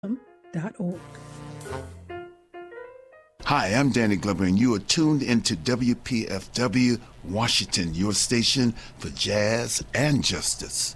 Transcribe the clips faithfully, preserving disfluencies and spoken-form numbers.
dot org. Hi, I'm Danny Glover, and you are tuned into W P F W Washington, your station for jazz and justice.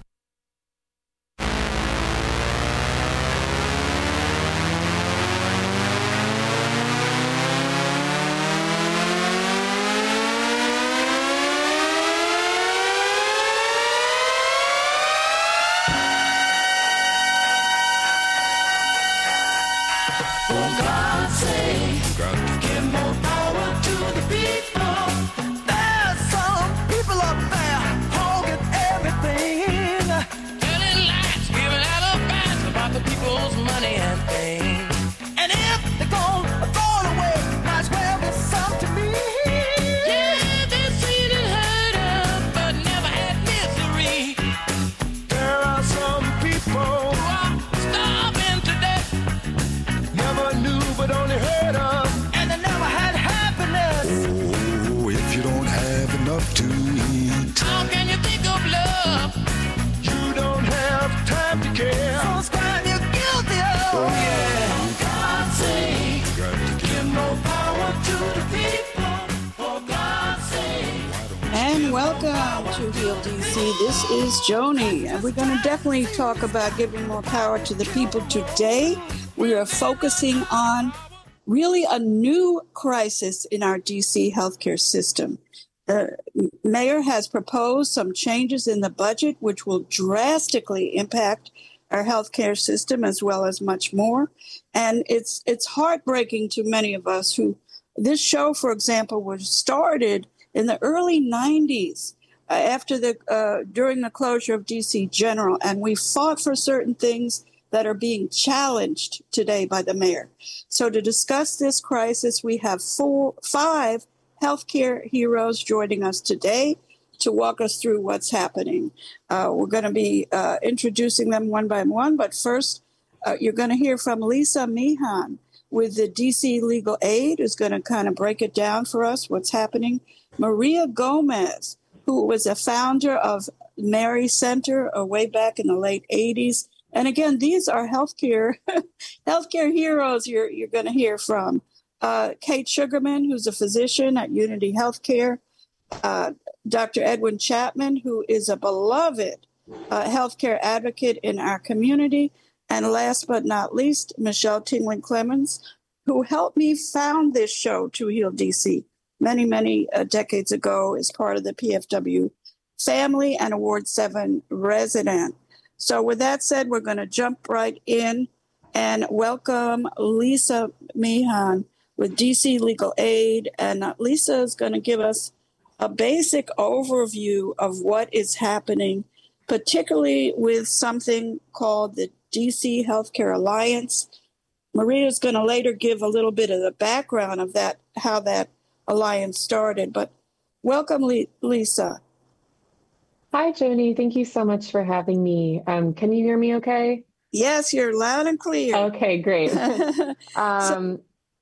This is Joni, and we're going to definitely talk about giving more power to the people today. We are focusing on really a new crisis in our D C healthcare system. The mayor has proposed some changes in the budget, which will drastically impact our healthcare system as well as much more. And it's it's heartbreaking to many of us who, this show, for example, was started in the early nineties. Uh, after the uh, during the closure of D C General, and we fought for certain things that are being challenged today by the mayor. So to discuss this crisis, we have four, five healthcare heroes joining us today to walk us through what's happening. Uh, we're going to be uh, introducing them one by one, but first, uh, you're going to hear from Lisa Meehan with the D C Legal Aid, who's going to kind of break it down for us, what's happening. Maria Gomez, who was a founder of Mary Center uh, way back in the late eighties. And again, these are healthcare healthcare heroes you're, you're going to hear from. Uh, Kate Sugarman, who's a physician at Unity Healthcare. Uh, Doctor Edwin Chapman, who is a beloved uh, healthcare advocate in our community. And last but not least, Michelle Tingling Clemens, who helped me found this show, To Heal D C, many, many uh, decades ago as part of the P F W family and a Ward seven resident. So with that said, we're going to jump right in and welcome Lisa Meehan with D C Legal Aid. And uh, Lisa is going to give us a basic overview of what is happening, particularly with something called the D C Healthcare Alliance. Maria is going to later give a little bit of the background of that, how that alliance started, but welcome, Lisa. Hi, Joni. Thank you so much for having me. Um, can you hear me okay? Yes, you're loud and clear. Okay, great. um, so,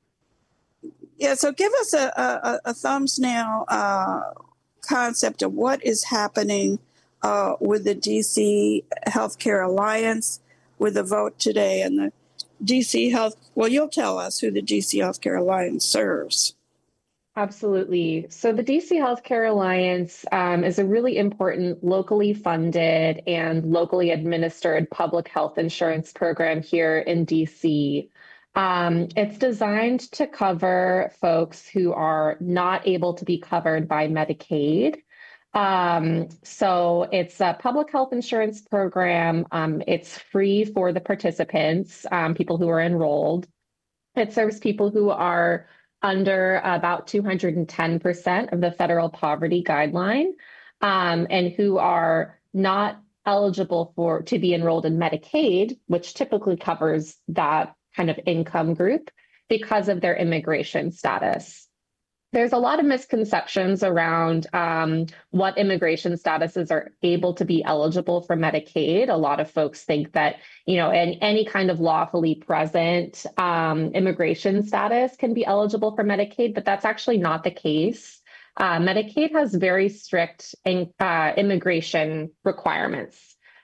yeah, so give us a, a, a thumbs now uh, concept of what is happening uh, with the D C Healthcare Alliance with the vote today and the D C Health. Well, you'll tell us who the D C Healthcare Alliance serves. Absolutely. So the D C Healthcare Alliance um, is a really important locally funded and locally administered public health insurance program here in D C. Um, it's designed to cover folks who are not able to be covered by Medicaid. Um, so it's a public health insurance program. Um, it's free for the participants, um, people who are enrolled. It serves people who are under about two hundred ten percent of the federal poverty guideline, um, and who are not eligible for to be enrolled in Medicaid, which typically covers that kind of income group because of their immigration status. There's a lot of misconceptions around um, what immigration statuses are able to be eligible for Medicaid. A lot of folks think that, you know, any, any kind of lawfully present um, immigration status can be eligible for Medicaid, but that's actually not the case. Uh, Medicaid has very strict in, uh, immigration requirements.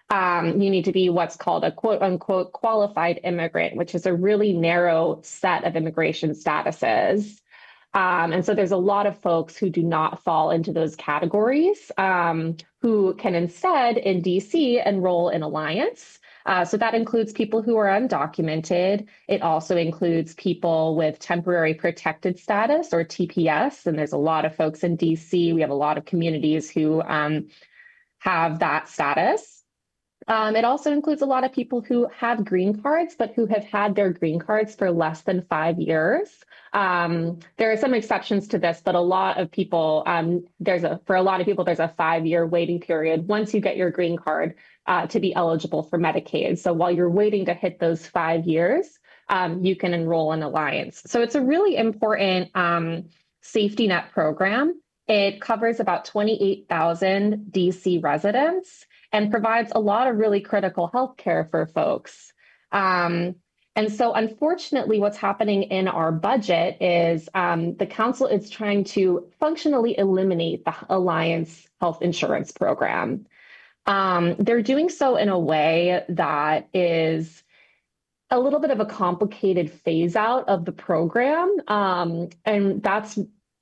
Um, you need to be what's called a quote unquote qualified immigrant, which is a really narrow set of immigration statuses. Um, and so there's a lot of folks who do not fall into those categories, um, who can instead in D C enroll in Alliance. Uh, so that includes people who are undocumented. It also includes people with temporary protected status, or T P S. And there's a lot of folks in D C. We have a lot of communities who um, have that status. Um, it also includes a lot of people who have green cards, but who have had their green cards for less than five years. Um, there are some exceptions to this, but a lot of people, um, there's a, for a lot of people, there's a five-year waiting period once you get your green card uh, to be eligible for Medicaid. So while you're waiting to hit those five years, um, you can enroll in Alliance. So it's a really important um, safety net program. It covers about twenty-eight thousand D C residents and provides a lot of really critical health care for folks. Um, and so unfortunately, what's happening in our budget is um, the council is trying to functionally eliminate the Alliance Health Insurance Program. Um, they're doing so in a way that is a little bit of a complicated phase out of the program. Um, and that's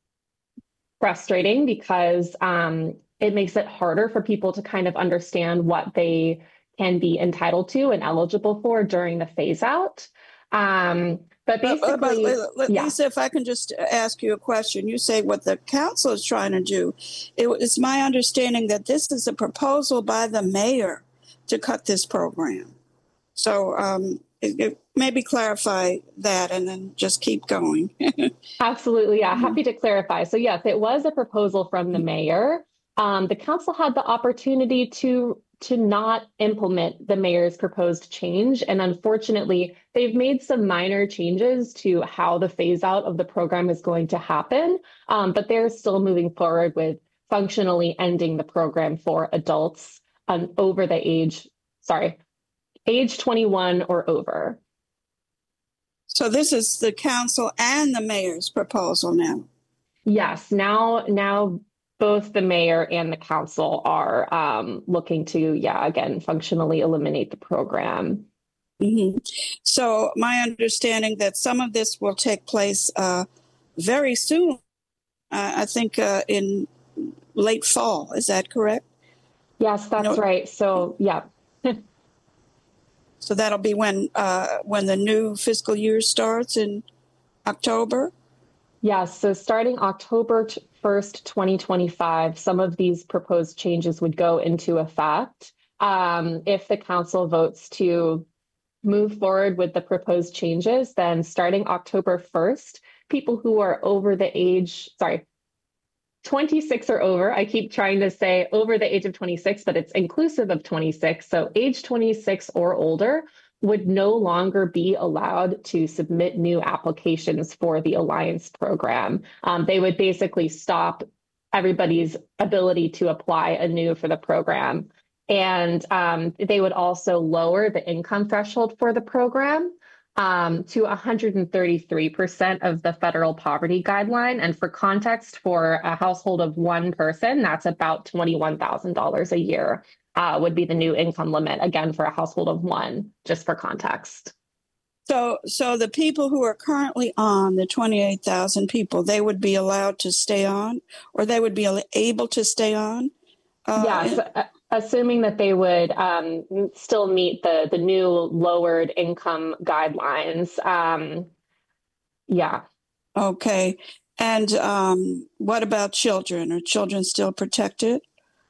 frustrating because um, it makes it harder for people to kind of understand what they can be entitled to and eligible for during the phase out. Um, but basically, uh, but, but, but, yeah. Lisa, if I can just ask you a question, you say what the council is trying to do. It, it's my understanding that this is a proposal by the mayor to cut this program. So um, it, it, maybe clarify that and then just keep going. Absolutely. Yeah. Mm-hmm. Happy to clarify. So yes, it was a proposal from the mayor. Um, the council had the opportunity to to not implement the mayor's proposed change. And unfortunately, they've made some minor changes to how the phase out of the program is going to happen. Um, but they're still moving forward with functionally ending the program for adults um, over the age, sorry, age twenty-one or over. So this is the council and the mayor's proposal now? Yes, now, now both the mayor and the council are um, looking to, yeah, again, functionally eliminate the program. Mm-hmm. So my understanding that some of this will take place uh, very soon, uh, I think uh, in late fall. Is that correct? Yes, that's no. right. So, yeah. So that'll be when uh, when the new fiscal year starts in October? Yes. So starting October first, twenty twenty-five, some of these proposed changes would go into effect. Um, if the council votes to move forward with the proposed changes, then starting October first, people who are over the age, sorry, twenty-six or over, I keep trying to say over the age of twenty-six, but it's inclusive of twenty-six. So age twenty-six or older would no longer be allowed to submit new applications for the Alliance program. Um, they would basically stop everybody's ability to apply anew for the program. And um, they would also lower the income threshold for the program um, to one hundred thirty-three percent of the federal poverty guideline. And for context, for a household of one person, that's about twenty-one thousand dollars a year. Uh, would be the new income limit, again, for a household of one, just for context. So so the people who are currently on, the twenty-eight thousand people, they would be allowed to stay on, or they would be able to stay on? Uh, yes, uh, assuming that they would um, still meet the, the new lowered income guidelines. Um, yeah. Okay. And um, what about children? Are children still protected?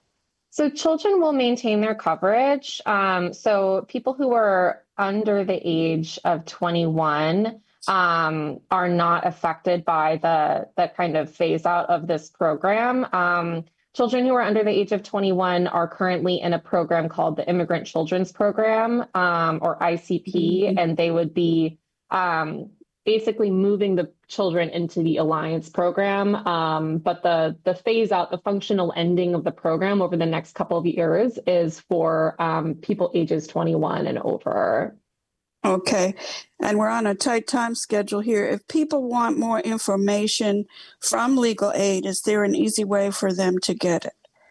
So children will maintain their coverage. Um, so people who are under the age of twenty-one um, are not affected by the, the kind of phase out of this program. Um, children who are under the age of twenty-one are currently in a program called the Immigrant Children's Program, um, or I C P, mm-hmm. and they would be um, basically moving the children into the Alliance program. Um, but the, the phase out, the functional ending of the program over the next couple of years is for um, people ages twenty-one and over. Okay. And we're on a tight time schedule here. If people want more information from Legal Aid, is there an easy way for them to get it?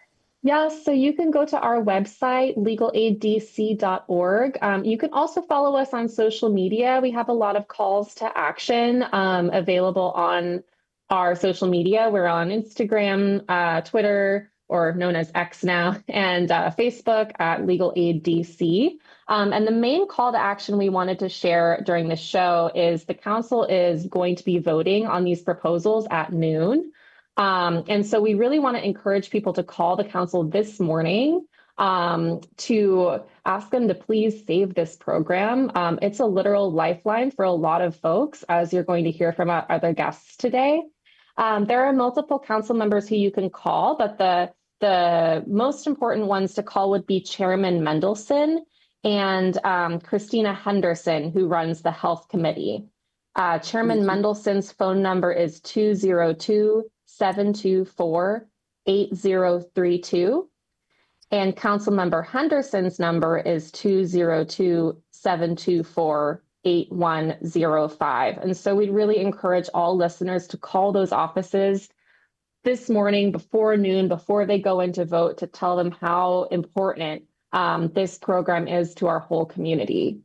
Yes, so you can go to our website, legal aid d c dot org. Um, you can also follow us on social media. We have a lot of calls to action um, available on our social media. We're on Instagram, uh, Twitter, or known as X now, and uh, Facebook at Legal Aid D C. Um, and the main call to action we wanted to share during this show is the council is going to be voting on these proposals at noon. Um, and so we really want to encourage people to call the council this morning um, to ask them to please save this program. Um, it's a literal lifeline for a lot of folks, as you're going to hear from our other guests today. Um, there are multiple council members who you can call, but the, the most important ones to call would be Chairman Mendelson and um, Christina Henderson, who runs the Health Committee. Uh, Chairman mm-hmm. Mendelson's phone number is two zero two, seven two four, eight zero three two. And Councilmember Henderson's number is two zero two, seven two four, eight one zero five. And so we'd really encourage all listeners to call those offices this morning before noon, before they go in to vote, to tell them how important um, this program is to our whole community.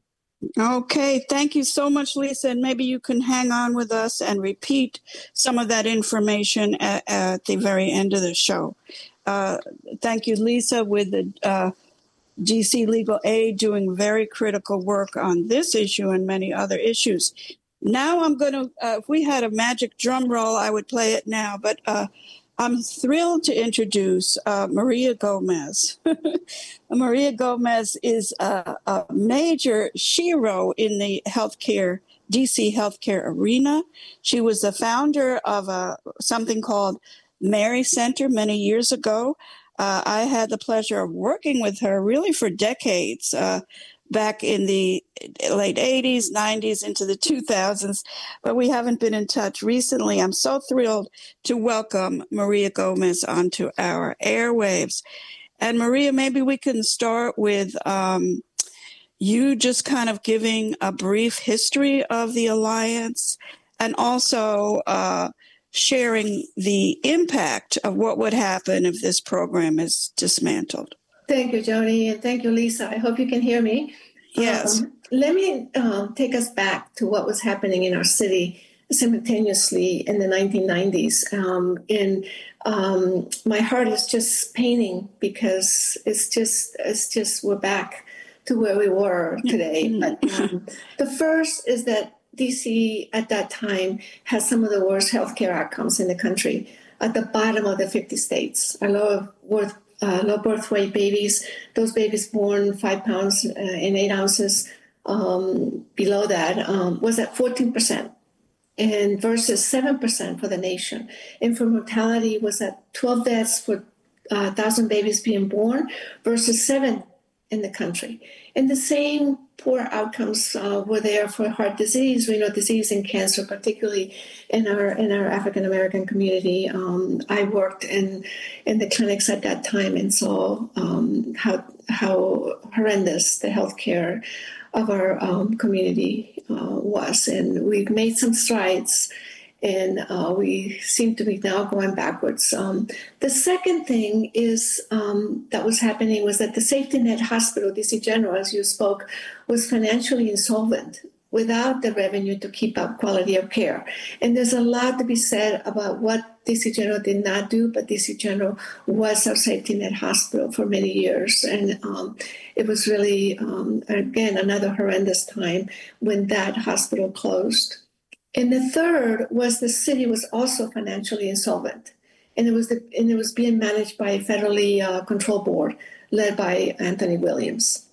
Okay, thank you so much, Lisa. And maybe you can hang on with us and repeat some of that information at, at the very end of the show. Uh, thank you, Lisa, with the uh, D C Legal Aid doing very critical work on this issue and many other issues. Now I'm going to, uh, if we had a magic drum roll, I would play it now, but uh, I'm thrilled to introduce uh, Maria Gomez. Maria Gomez is a, a major shero in the healthcare, D C healthcare arena. She was the founder of a, something called Mary Center many years ago. Uh, I had the pleasure of working with her really for decades, uh, back in the late eighties, nineties, into the two thousands, but we haven't been in touch recently. I'm so thrilled to welcome Maria Gomez onto our airwaves. And Maria, maybe we can start with um, you just kind of giving a brief history of the Alliance and also uh, sharing the impact of what would happen if this program is dismantled. Thank you, Jody, and thank you, Lisa. I hope you can hear me. Yes. Um, let me uh, take us back to what was happening in our city simultaneously in the nineteen nineties. Um, and um, my heart is just paining because it's just, it's just, we're back to where we were today. But um, the first is that D C at that time has some of the worst healthcare outcomes in the country, at the bottom of the fifty states. A lot of worth Uh, low birth weight babies, those babies born five pounds uh, and eight ounces um, below that, um, was at fourteen percent, and versus seven percent for the nation. Infant mortality was at twelve deaths for uh, one thousand babies being born versus seven in the country. And the same poor outcomes uh, were there for heart disease, renal disease, and cancer, particularly in our in our African American community. Um, I worked in in the clinics at that time and saw um, how how horrendous the healthcare of our um, community uh, was, and we've made some strides. And uh, we seem to be now going backwards. Um, the second thing is um, that was happening was that the Safety Net Hospital, D C General, as you spoke, was financially insolvent without the revenue to keep up quality of care. And there's a lot to be said about what D C General did not do, but D C General was our Safety Net Hospital for many years. And um, it was really, um, again, another horrendous time when that hospital closed. And the third was the city was also financially insolvent, and it was the, and it was being managed by a federally uh, controlled board led by Anthony Williams.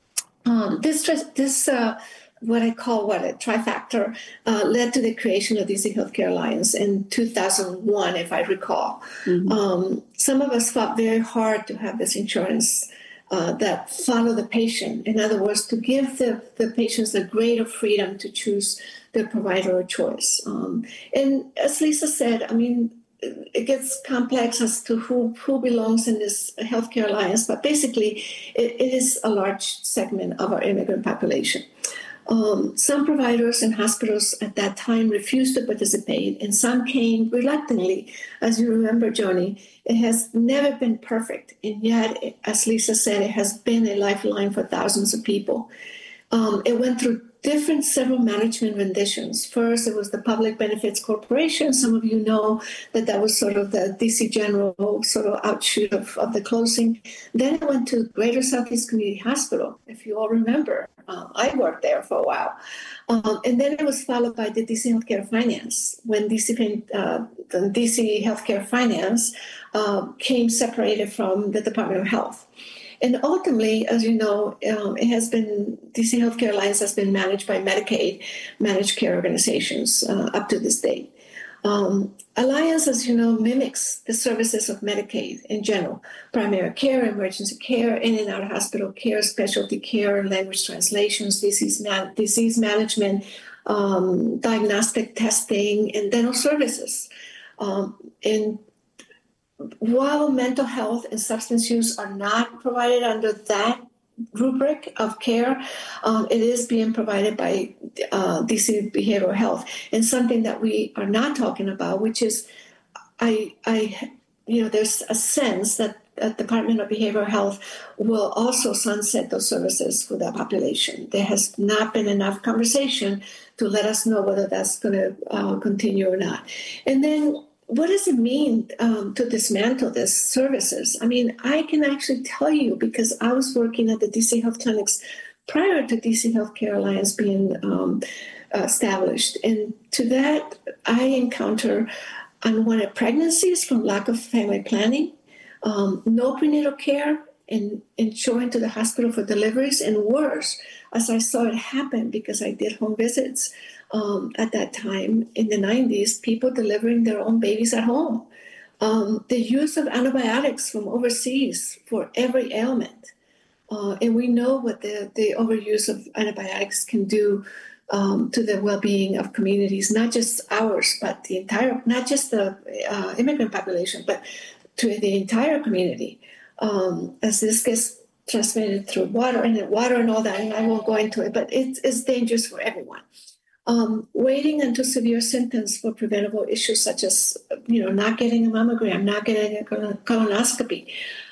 Um, this this uh, what I call what a trifactor uh, led to the creation of D C Healthcare Alliance in two thousand one, if I recall. Mm-hmm. Um, some of us fought very hard to have this insurance Uh, that follow the patient. In other words, to give the, the patients the greater freedom to choose their provider of choice. Um, and as Lisa said, I mean, it gets complex as to who, who belongs in this healthcare alliance, but basically it, it is a large segment of our immigrant population. Um, some providers and hospitals at that time refused to participate, and some came reluctantly. As you remember, Joni, it has never been perfect, and yet, as Lisa said, it has been a lifeline for thousands of people. Um, it went through different several management renditions. First, it was the Public Benefits Corporation. Some of you know that that was sort of the D C General sort of outshoot of, of the closing. Then it went to Greater Southeast Community Hospital, if you all remember. Uh, I worked there for a while. Um, and then it was followed by the D C Healthcare Finance, when D C, uh, the D C Healthcare Finance uh, came separated from the Department of Health. And ultimately, as you know, um, it has been, D C Healthcare Alliance has been managed by Medicaid managed care organizations uh, up to this date. Um, Alliance, as you know, mimics the services of Medicaid in general: primary care, emergency care, in and out of hospital care, specialty care, language translations, disease, man- disease management, um, diagnostic testing, and dental services. Um, and While mental health and substance use are not provided under that rubric of care, um, it is being provided by uh, D C Behavioral Health. And something that we are not talking about, which is, I, I, you know, there's a sense that the Department of Behavioral Health will also sunset those services for that population. There has not been enough conversation to let us know whether that's going to uh, continue or not. And then, what does it mean um, to dismantle these services? I mean, I can actually tell you, because I was working at the D C Health Clinics prior to D C Healthcare Alliance being um, established. And to that, I encounter unwanted pregnancies from lack of family planning, um, no prenatal care, and, and showing to the hospital for deliveries, and worse, as I saw it happen because I did home visits um, at that time in the nineties, people delivering their own babies at home. Um, the use of antibiotics from overseas for every ailment. Uh, and we know what the, the overuse of antibiotics can do um, to the well-being of communities, not just ours, but the entire, not just the uh, immigrant population, but to the entire community. Um, as this gets transmitted through water and water and all that, and I won't go into it, but it's, it's dangerous for everyone. Um, waiting until severe symptoms for preventable issues such as, you know, not getting a mammogram, not getting a colonoscopy.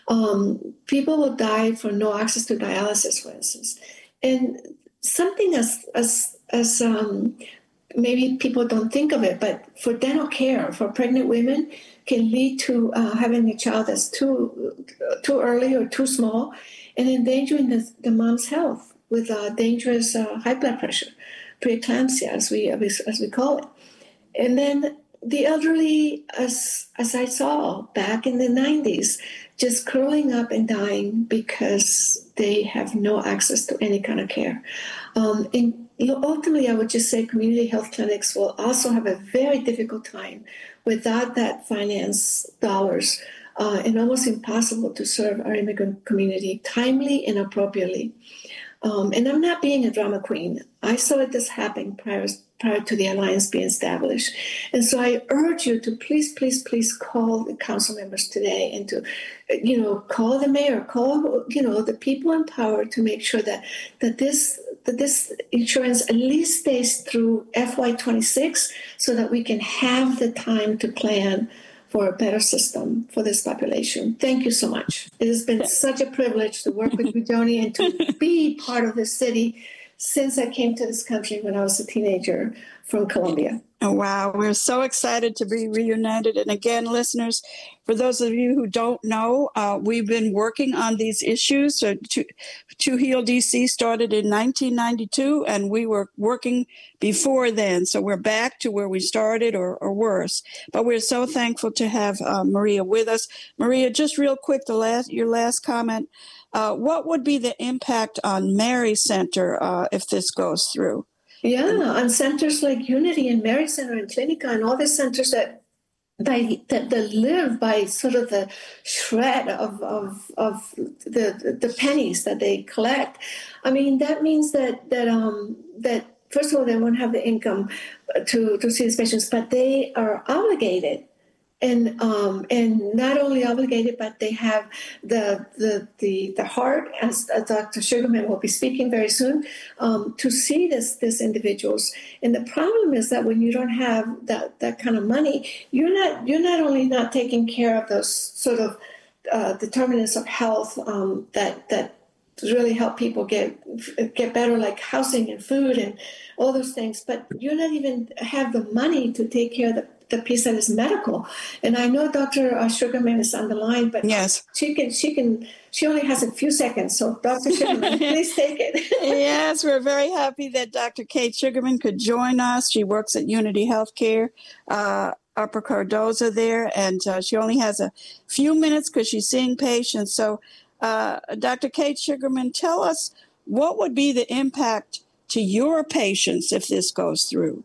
Um, people will die for no access to dialysis, for instance. And something as, as, as um, maybe people don't think of it, but for dental care for pregnant women can lead to uh, having a child that's too, too early or too small and endangering the, the mom's health with uh, dangerous uh, high blood pressure. Preeclampsia, as we as we call it. And then the elderly, as as I saw back in the nineties, just curling up and dying because they have no access to any kind of care. Um, and ultimately, I would just say community health clinics will also have a very difficult time without that finance dollars, uh, and almost impossible to serve our immigrant community timely and appropriately. Um, and I'm not being a drama queen. I saw this happen prior, prior to the alliance being established. And so I urge you to please, please, please call the council members today and to, you know, call the mayor, call, you know, the people in power to make sure that, that this that this insurance at least stays through F Y twenty-six so that we can have the time to plan for a better system for this population. Thank you so much. It has been such a privilege to work with you, Joni, and to be part of this city since I came to this country when I was a teenager from Colombia. Oh, wow. We're so excited to be reunited. And again, listeners, for those of you who don't know, uh, we've been working on these issues. So to, to Heal D C started in nineteen ninety-two, and we were working before then. So we're back to where we started or, or worse. But we're so thankful to have uh, Maria with us. Maria, just real quick, the last your last comment. Uh, what would be the impact on Mary Center uh, if this goes through? Yeah, on centers like Unity and Mary Center and Clinica and all the centers that by, that, that live by sort of the shred of, of, of the the pennies that they collect. I mean, that means that that um that first of all, they won't have the income to, to see these patients, but they are obligated and um, and not only obligated, but they have the the the, the heart, as, as Doctor Sugarman will be speaking very soon, um, to see this this individuals. And the problem is that when you don't have that that kind of money, you're not you're not only not taking care of those sort of uh, determinants of health um, that that really help people get get better, like housing and food and all those things, but you're not even have the money to take care of the the piece that is medical. And I know Doctor Sugarman is on the line, but yes, she can, she can, she only has a few seconds. So Doctor Sugarman, please take it. Yes, we're very happy that Doctor Kate Sugarman could join us. She works at Unity Healthcare, uh, Upper Cardozo there, and uh, she only has a few minutes because she's seeing patients. So uh, Doctor Kate Sugarman, tell us what would be the impact to your patients if this goes through?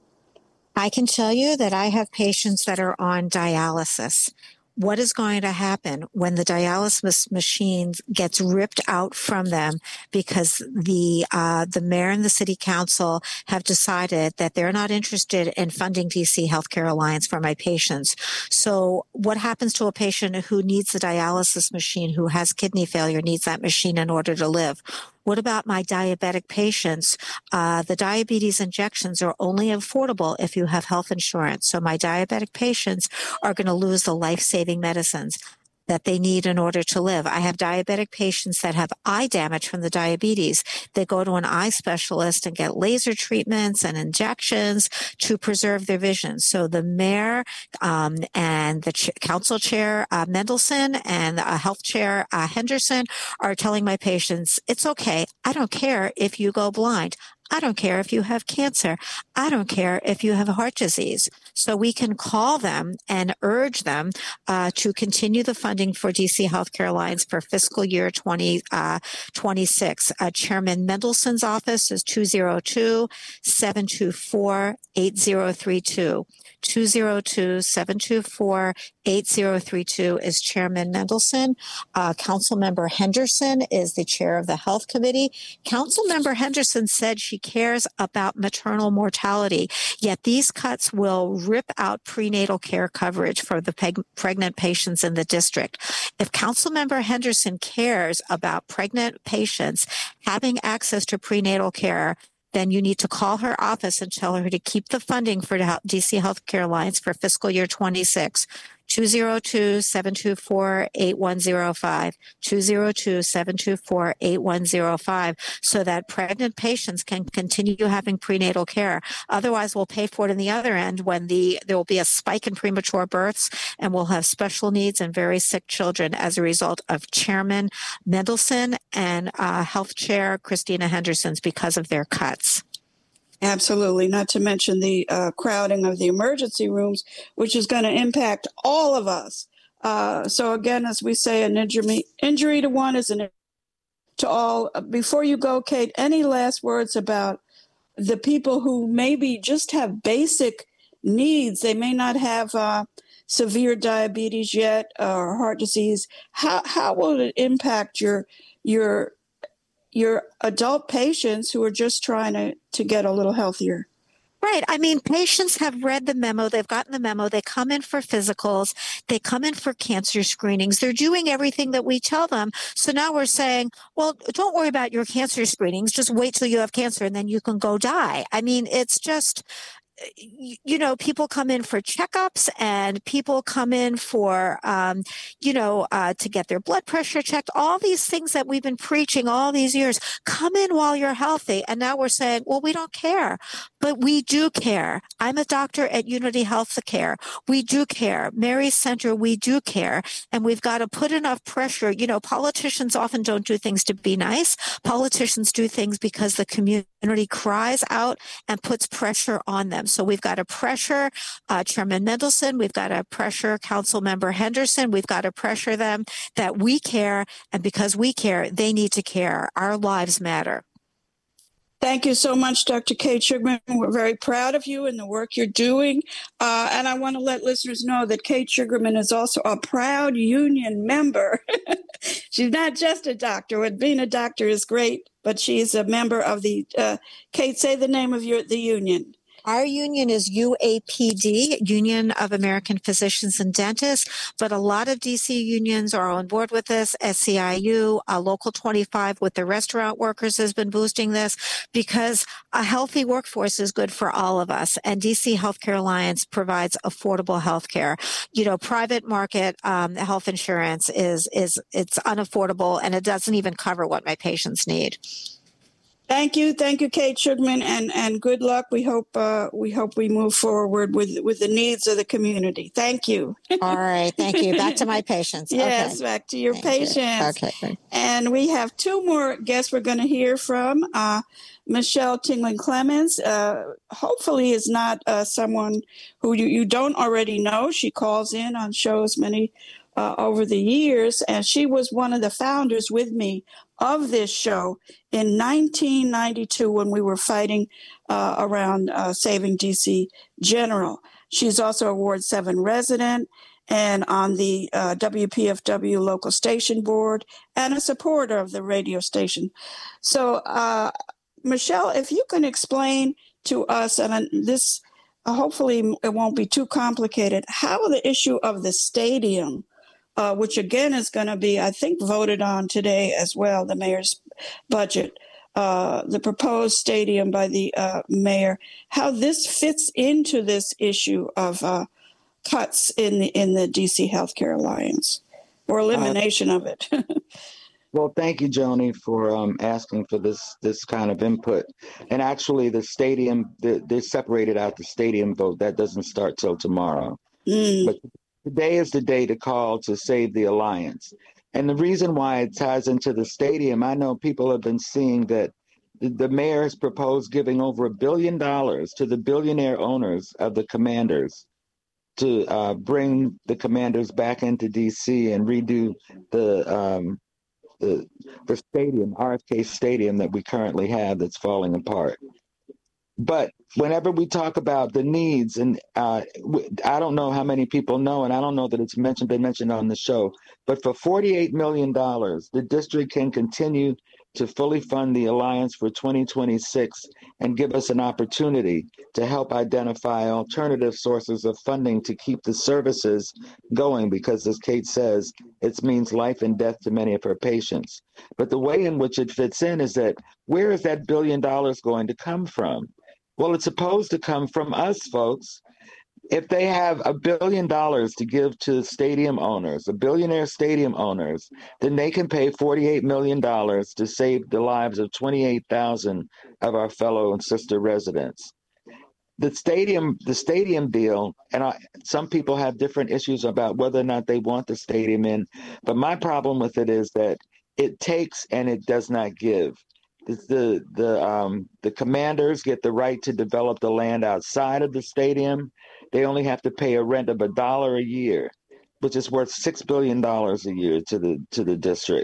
I can tell you that I have patients that are on dialysis. What is going to happen when the dialysis machine gets ripped out from them because the uh, the mayor and the city council have decided that they're not interested in funding D C Healthcare Alliance for my patients? So what happens to a patient who needs the dialysis machine, who has kidney failure, needs that machine in order to live? What about my diabetic patients? Uh, the diabetes injections are only affordable if you have health insurance. So my diabetic patients are going to lose the life-saving medicines that they need in order to live. I have diabetic patients that have eye damage from the diabetes. They go to an eye specialist and get laser treatments and injections to preserve their vision. So the mayor um, and the ch- council chair, uh, Mendelson, and the uh, health chair, uh, Henderson, are telling my patients, it's okay. I don't care if you go blind. I don't care if you have cancer. I don't care if you have heart disease. So we can call them and urge them uh, to continue the funding for D C Healthcare Alliance for fiscal year twenty twenty-six. Uh, Chairman Mendelson's office is two oh two, seven two four, eight oh three two. two oh two, seven two four, eight oh three two is Chairman Mendelson. Uh, Councilmember Henderson is the chair of the Health Committee. Councilmember Henderson said she cares about maternal mortality, yet these cuts will rip out prenatal care coverage for the peg- pregnant patients in the district. If Councilmember Henderson cares about pregnant patients having access to prenatal care, then you need to call her office and tell her to keep the funding for D C Healthcare Alliance for fiscal year twenty-six. two oh two, seven two four, eight one oh five, two oh two, seven two four, eight one oh five, so that pregnant patients can continue having prenatal care. Otherwise, we'll pay for it in the other end when the there will be a spike in premature births, and we'll have special needs and very sick children as a result of Chairman Mendelson and uh, Health Chair Christina Henderson's because of their cuts. Absolutely, not to mention the uh, crowding of the emergency rooms, which is going to impact all of us. Uh, so again, as we say, an injury, injury to one is an injury to all. Before you go, Kate, any last words about the people who maybe just have basic needs? They may not have uh, severe diabetes yet or heart disease. How how will it impact your your your adult patients who are just trying to, to get a little healthier? Right. I mean, patients have read the memo. They've gotten the memo. They come in for physicals. They come in for cancer screenings. They're doing everything that we tell them. So now we're saying, well, don't worry about your cancer screenings. Just wait till you have cancer and then you can go die. I mean, it's just, you know, people come in for checkups and people come in for, um, you know, uh, to get their blood pressure checked. All these things that we've been preaching all these years, come in while you're healthy. And now we're saying, well, we don't care, but we do care. I'm a doctor at Unity Healthcare. We do care. Mary Center, we do care. And we've got to put enough pressure. You know, politicians often don't do things to be nice. Politicians do things because the community cries out and puts pressure on them. So we've got to pressure uh, Chairman Mendelson. We've got to pressure Council Member Henderson. We've got to pressure them that we care. And because we care, they need to care. Our lives matter. Thank you so much, Doctor Kate Sugarman. We're very proud of you and the work you're doing. Uh, and I want to let listeners know that Kate Sugarman is also a proud union member. She's not just a doctor. Being a doctor is great, but she's a member of the, uh, Kate, say the name of your the union. Our union is U A P D, Union of American Physicians and Dentists, but a lot of D C unions are on board with this. S C I U, uh, Local twenty-five with the restaurant workers has been boosting this because a healthy workforce is good for all of us. And D C Healthcare Alliance provides affordable healthcare. You know, private market um, health insurance is, is it's unaffordable and it doesn't even cover what my patients need. Thank you, thank you, Kate Sugarman, and and good luck. We hope uh, we hope we move forward with with the needs of the community. Thank you. All right, thank you. Back to my patients. Yes, okay. back to your Thank patients. You. Okay. And we have two more guests we're going to hear from. Uh, Michelle Tingling Clemens, uh, hopefully is not uh, someone who you, you don't already know. She calls in on shows many uh, over the years, and she was one of the founders with me of this show in nineteen ninety-two when we were fighting uh, around uh, saving D C General. She's also a Ward seven resident and on the uh, W P F W local station board and a supporter of the radio station. So, uh, Michelle, if you can explain to us, and this uh, hopefully it won't be too complicated, how the issue of the stadium, Uh, which again is going to be, I think, voted on today as well, the mayor's budget, uh, the proposed stadium by the uh, mayor, how this fits into this issue of uh, cuts in the in the D C Healthcare Alliance or elimination uh, of it. Well, thank you, Joni, for um, asking for this this kind of input. And actually, the stadium, they, they separated out the stadium vote. That doesn't start till tomorrow. Mm. But today is the day to call to save the alliance. And the reason why it ties into the stadium, I know people have been seeing that the, the mayor has proposed giving over a billion dollars to the billionaire owners of the Commanders to uh, bring the Commanders back into D C and redo the, um, the, the stadium, R F K Stadium that we currently have that's falling apart. But whenever we talk about the needs, and uh, I don't know how many people know, and I don't know that it's mentioned, been mentioned on the show, but for forty-eight million dollars, the district can continue to fully fund the Alliance for twenty twenty-six and give us an opportunity to help identify alternative sources of funding to keep the services going, because as Kate says, it means life and death to many of her patients. But the way in which it fits in is that where is that billion dollars going to come from? Well, it's supposed to come from us, folks. If they have a billion dollars to give to stadium owners, a billionaire stadium owners, then they can pay forty-eight million dollars to save the lives of twenty-eight thousand of our fellow and sister residents. The stadium, the stadium deal, and I, some people have different issues about whether or not they want the stadium in, but my problem with it is that it takes and it does not give. The the um, the Commanders get the right to develop the land outside of the stadium. They only have to pay a rent of a dollar a year, which is worth six billion dollars a year to the to the district.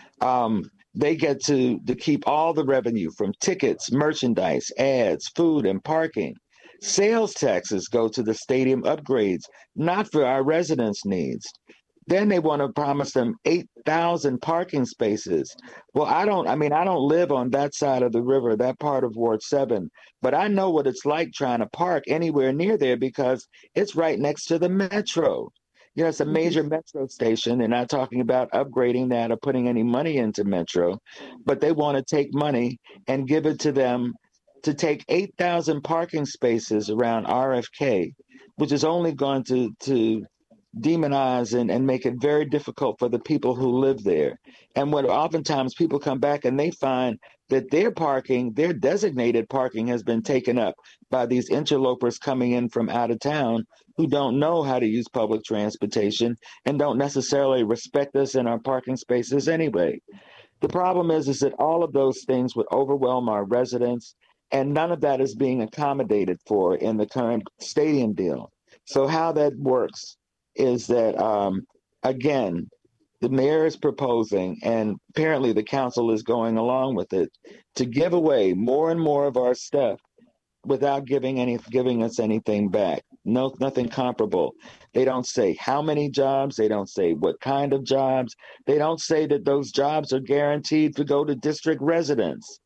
Um, they get to to keep all the revenue from tickets, merchandise, ads, food, and parking. Sales taxes go to the stadium upgrades, not for our residents' needs. Then they want to promise them eight thousand parking spaces. Well, I don't, I mean, I don't live on that side of the river, that part of Ward seven, but I know what it's like trying to park anywhere near there because it's right next to the metro. You know, it's a major mm-hmm. metro station. They're not talking about upgrading that or putting any money into metro, but they want to take money and give it to them to take eight thousand parking spaces around R F K, which is only going to, to, demonize and, and make it very difficult for the people who live there. And when oftentimes people come back and they find that their parking, their designated parking has been taken up by these interlopers coming in from out of town who don't know how to use public transportation and don't necessarily respect us in our parking spaces anyway. The problem is, is that all of those things would overwhelm our residents, and none of that is being accommodated for in the current stadium deal. So how that works is that, um, again, the mayor is proposing, and apparently the council is going along with it, to give away more and more of our stuff without giving any giving us anything back. No, nothing comparable. They don't say how many jobs. They don't say what kind of jobs. They don't say that those jobs are guaranteed to go to district residents.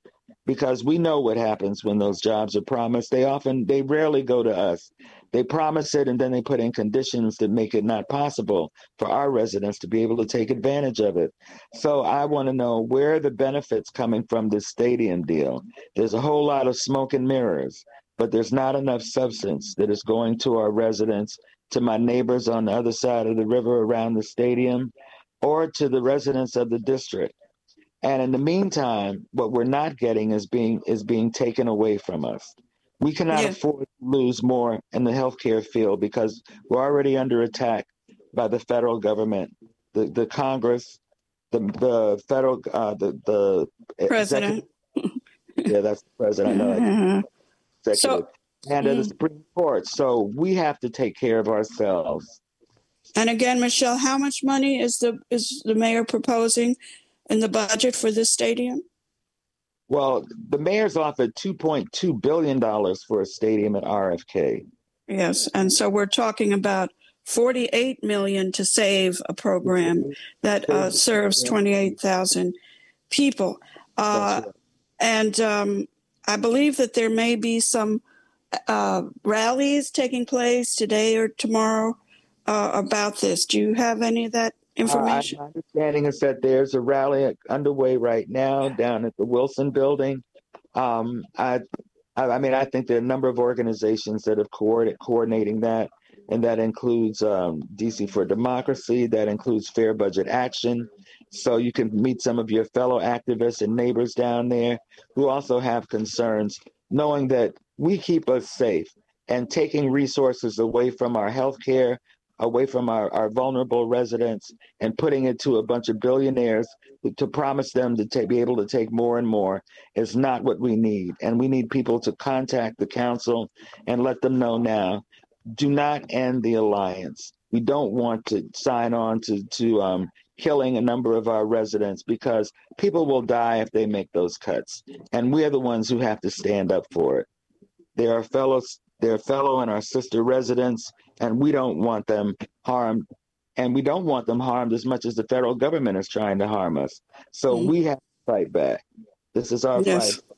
because we know what happens when those jobs are promised. They often, they rarely go to us. They promise it and then they put in conditions that make it not possible for our residents to be able to take advantage of it. So I want to know, where are the benefits coming from this stadium deal? There's a whole lot of smoke and mirrors, but there's not enough substance that is going to our residents, to my neighbors on the other side of the river around the stadium, or to the residents of the district. And in the meantime, what we're not getting is being is being taken away from us. We cannot yeah. afford to lose more in the healthcare field because we're already under attack by the federal government, the, the Congress, the the federal, uh, the the president. Yeah, that's the president. I know. Uh-huh. So, and mm. the Supreme Court. So we have to take care of ourselves. And again, Michelle, how much money is the is the mayor proposing in the budget for this stadium? Well, the mayor's offered two point two billion dollars for a stadium at R F K. Yes, and so we're talking about forty-eight million dollars to save a program that uh, serves twenty-eight thousand people. Uh, right. And um, I believe that there may be some uh, rallies taking place today or tomorrow uh, about this. Do you have any of that information? Uh, my understanding is that there's a rally underway right now down at the Wilson Building. Um, I, I mean, I think there are a number of organizations that have coordinate, coordinating that, and that includes um, D C for Democracy, that includes Fair Budget Action. So you can meet some of your fellow activists and neighbors down there who also have concerns, knowing that we keep us safe, and taking resources away from our healthcare, away from our, our vulnerable residents, and putting it to a bunch of billionaires to promise them to take, be able to take more and more is not what we need. And we need people to contact the council and let them know now, do not end the alliance. We don't want to sign on to, to um, killing a number of our residents, because people will die if they make those cuts. And we're the ones who have to stand up for it. They're our fellows, they're fellow and our sister residents, and we don't want them harmed. And we don't want them harmed as much as the federal government is trying to harm us. So mm-hmm. we have to fight back. This is our yes. fight.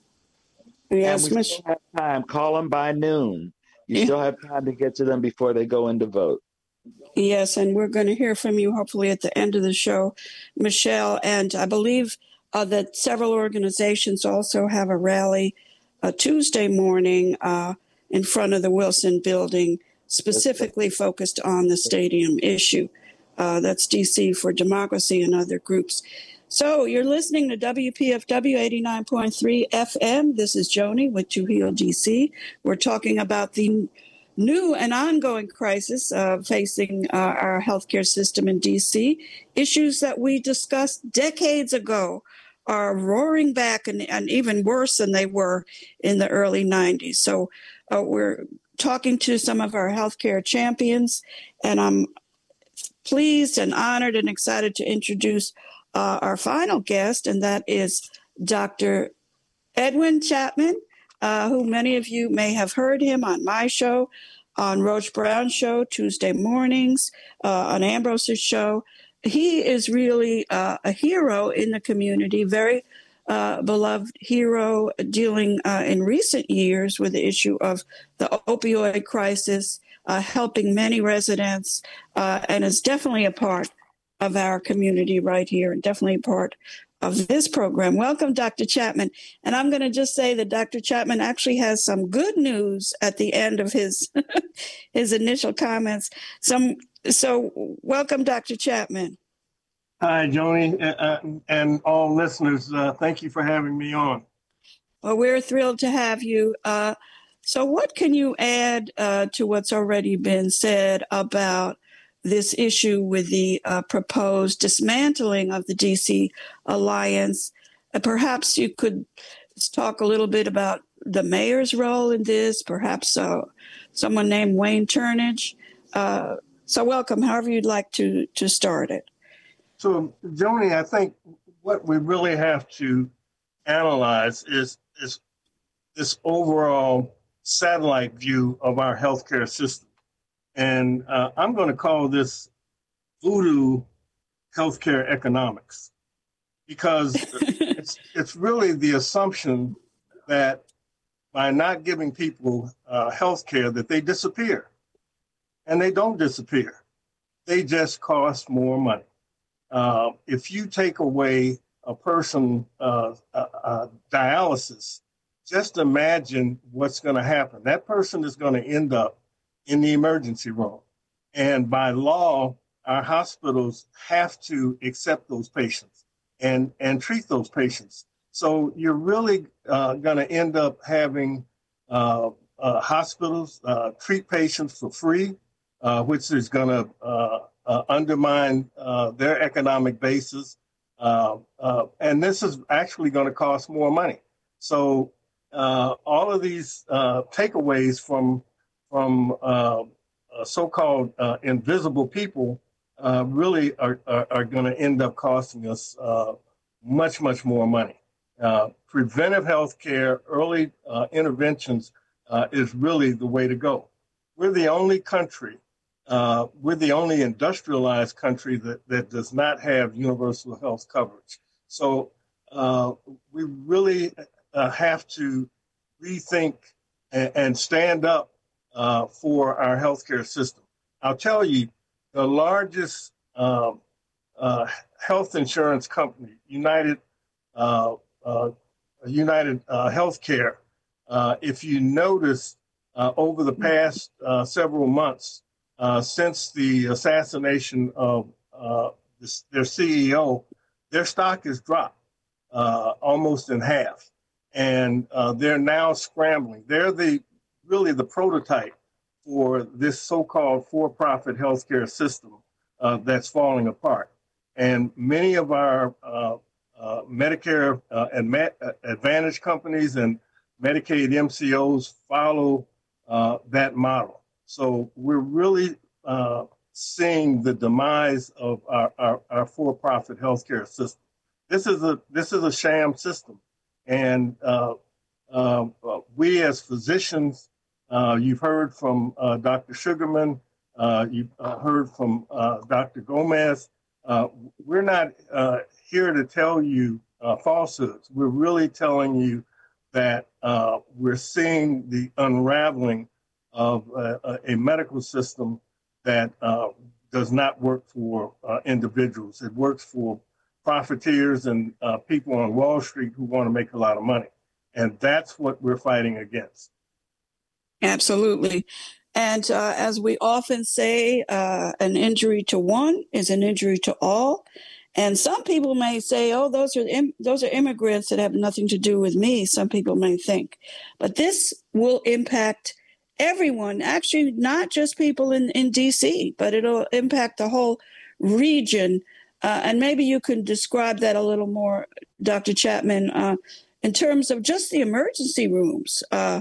Yes, and we Mich- still have time. Call them by noon. You yeah. still have time to get to them before they go in to vote. Yes, and we're going to hear from you hopefully at the end of the show, Michelle. And I believe uh, that several organizations also have a rally uh, Tuesday morning uh, in front of the Wilson Building, specifically focused on the stadium issue. Uh, that's D C for Democracy and other groups. So you're listening to W P F W eighty-nine point three F M. This is Joni with Trujillo D C. We're talking about the new and ongoing crisis uh, facing uh, our healthcare system in D C. Issues that we discussed decades ago are roaring back, and, and even worse than they were in the early nineties. So uh, we're talking to some of our healthcare champions, and I'm pleased and honored and excited to introduce uh, our final guest, and that is Doctor Edwin Chapman, uh, who many of you may have heard him on my show, on Roach Brown's show, Tuesday mornings, uh, on Ambrose's show. He is really uh, a hero in the community, very uh, beloved hero, dealing uh, in recent years with the issue of the opioid crisis, uh, helping many residents, uh, and is definitely a part of our community right here, and definitely a part of this program. Welcome, Doctor Chapman. And I'm going to just say that Doctor Chapman actually has some good news at the end of his his initial comments. Some so welcome, Doctor Chapman. Hi, Joni, uh, and all listeners. Uh, thank you for having me on. Well, we're thrilled to have you. Uh, so what can you add uh, to what's already been said about this issue with the uh, proposed dismantling of the D C Alliance? Uh, perhaps you could talk a little bit about the mayor's role in this, perhaps uh, someone named Wayne Turnage. Uh, so welcome, however you'd like to, to start it. So, Joni, I think what we really have to analyze is, is this overall satellite view of our healthcare system. And uh, I'm going to call this voodoo healthcare economics, because it's, it's really the assumption that by not giving people uh, health care that they disappear. And they don't disappear. They just cost more money. Uh, if you take away a person uh, uh, uh, dialysis, just imagine what's going to happen. That person is going to end up in the emergency room. And by law, our hospitals have to accept those patients and, and treat those patients. So you're really uh, going to end up having uh, uh, hospitals uh, treat patients for free, uh, which is going to uh, uh, undermine uh, their economic basis. Uh, uh, and this is actually going to cost more money. So uh, all of these uh, takeaways from, from uh, uh, so-called uh, invisible people uh, really are, are, are going to end up costing us uh, much, much more money. Uh, preventive health care, early uh, interventions uh, is really the way to go. We're the only country, uh, we're the only industrialized country that, that does not have universal health coverage. So uh, we really uh, have to rethink and, and stand up uh, for our healthcare system. I'll tell you, the largest uh, uh, health insurance company, United uh, Uh, United uh, Healthcare, uh, if you notice uh, over the past uh, several months, uh, since the assassination of uh, this, their C E O, their stock has dropped uh, almost in half. And uh, they're now scrambling. They're the really the prototype for this so-called for-profit healthcare system uh, that's falling apart. And many of our uh, Uh, Medicare uh, and Med- Advantage companies and Medicaid M C Os follow uh, that model. So we're really uh, seeing the demise of our, our, our for-profit healthcare system. This is a this is a sham system, and uh, uh, we as physicians, uh, you've heard from uh, Doctor Sugarman, uh, you've uh, heard from uh, Doctor Gomez. Uh, we're not uh, here to tell you uh, falsehoods. We're really telling you that uh, we're seeing the unraveling of a, a medical system that uh, does not work for uh, individuals. It works for profiteers and uh, people on Wall Street who want to make a lot of money. And that's what we're fighting against. Absolutely. And uh, as we often say, uh, an injury to one is an injury to all. And some people may say, oh, those are im- those are immigrants that have nothing to do with me. Some people may think. But this will impact everyone, actually, not just people in, in D C, but it'll impact the whole region. Uh, and maybe you can describe that a little more, Doctor Chapman, uh, in terms of just the emergency rooms. Uh,